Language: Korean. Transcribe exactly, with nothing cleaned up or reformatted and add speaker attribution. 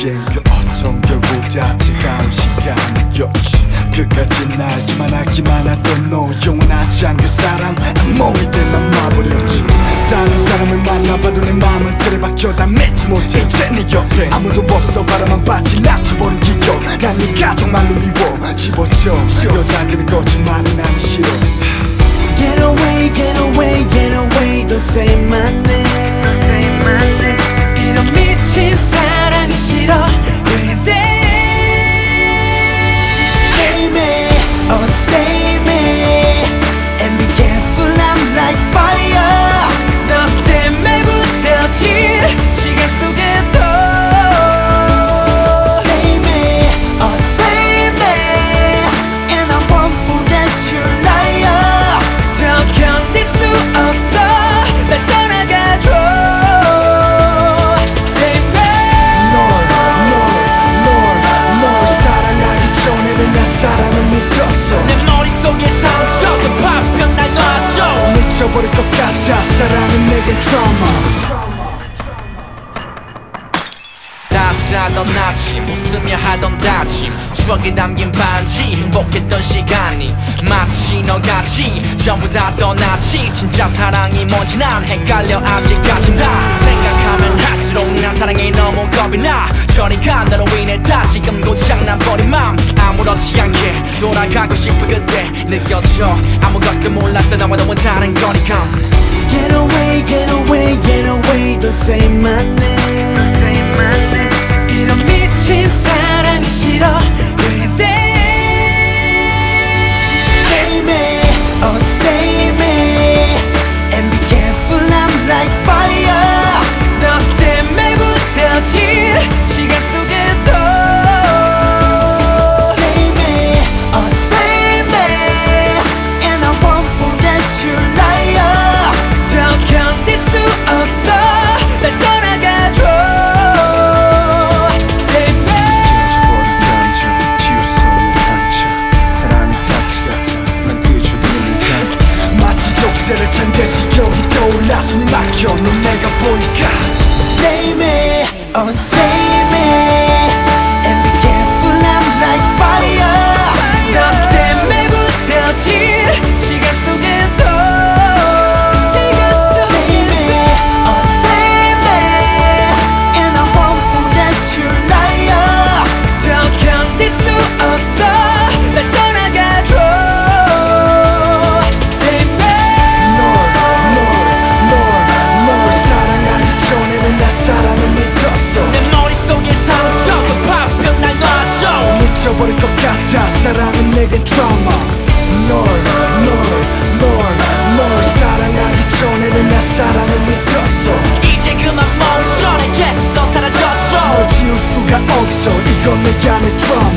Speaker 1: 내겐 그 어떤 결보다 차가운 시간이었지. 끝까지 날기만 하기만 했던 너 영원하지 않은 그 사랑 악몽이 된 난 마버렸지. 다른 사람을 만나봐도 내 맘은 틀에 박혀 다 믿지 못해. 이제 네 옆에 아무도 없어 바라만 빠진 갇혀버린 기억. 난 네가 정말로 미워 집어쳐. 여자들은 거짓말은 하기 싫어.
Speaker 2: Get away, get away, get away. Don't say my name. 이런 미친 사랑이 싫어. Crazy. Save me, oh save me. And be careful, I'm like fire. 너 때문에 부서진 시간 속에서. Save me, oh save me. And I won't forget your liar. 더 견딜 수 없어. 날 떠나가줘. Save me.
Speaker 1: 널, 널, 널, 널 사랑하기 전에는 나 사랑을 믿었어.
Speaker 2: 내 머릿속에 상처도 파편 날 놔줘.
Speaker 1: 미쳐버릴 것 같아 사랑은 내겐 트라우마.
Speaker 2: 따스하던 아침 웃으며 하던 다짐 추억에 담긴 반지 행복했던 시간이 마치 너같이 전부 다 떠났지. 진짜 사랑이 뭔지 난 헷갈려 아직까진 다 생각하면 할수록 난 사랑이 너무 겁이 나. 저리 가 너로 인해 다시금 고장난버린 맘 아무렇지 않게 돌아가고 싶어 그때 느껴져. 아무것도 몰랐던 너와 너무 다른 거리감. Get away, get away, get away. Don't say my name. 이런 미친 사랑이 싫어. Crazy. Save me, oh save me. And be careful, I'm like fire. 너 때문에 부서진 시간 속에서. Save me, oh save me. And I won't forget your liar. 더 견딜 수 없어. 날 떠나가줘.
Speaker 1: 를 찬 듯이 여기 떠올라 숨이 막혀 넌 내가 보일까.
Speaker 2: Save me, oh save me. And be careful, I'm like fire. 너 때문에 부서진 시간 속에서. Save me, oh save me. And I won't forget your liar. 더 견딜 수 없어. 날 떠나가줘.
Speaker 1: 미쳐버릴 것 같아 사랑은 내겐 트라우마. 널, 널, 널, 널 사랑하기 전에는 나 사랑을 믿었어.
Speaker 2: 이제 그만 멈춰 내게서 사라져줘.
Speaker 1: 널 지울 수가 없어 이건 내가 내 트라우마.